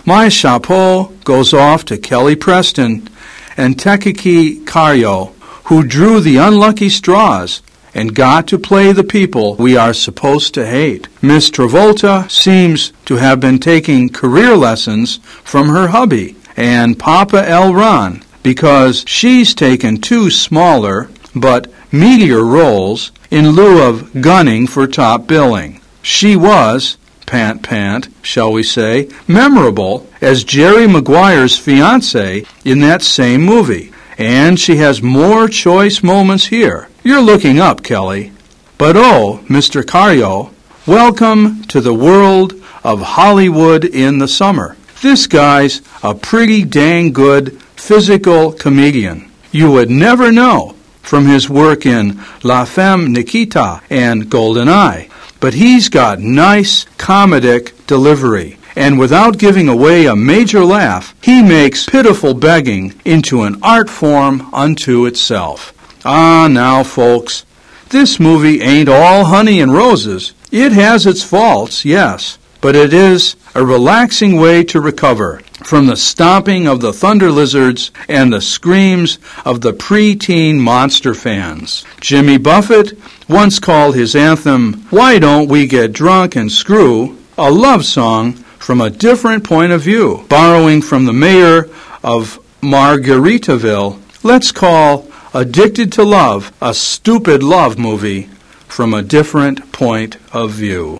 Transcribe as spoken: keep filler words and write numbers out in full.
My chapeau goes off to Kelly Preston and Tekaki Karyo, who drew the unlucky straws and got to play the people we are supposed to hate. Miss Travolta seems to have been taking career lessons from her hubby and Papa Elron, because she's taken two smaller but meatier roles in lieu of gunning for top billing. She was, pant pant, shall we say, memorable as Jerry Maguire's fiancée in that same movie. And she has more choice moments here. You're looking up, Kelly. But oh, Mister Karyo, welcome to the world of Hollywood in the summer. This guy's a pretty dang good physical comedian. You would never know from his work in La Femme Nikita and GoldenEye. But he's got nice comedic delivery. And without giving away a major laugh, he makes pitiful begging into an art form unto itself. Ah, now, folks, this movie ain't all honey and roses. It has its faults, yes, but it is a relaxing way to recover from the stomping of the thunder lizards and the screams of the preteen monster fans. Jimmy Buffett once called his anthem, "Why Don't We Get Drunk and Screw?" a love song from a different point of view. Borrowing from the mayor of Margaritaville, let's call Addicted to Love a stupid love movie from a different point of view.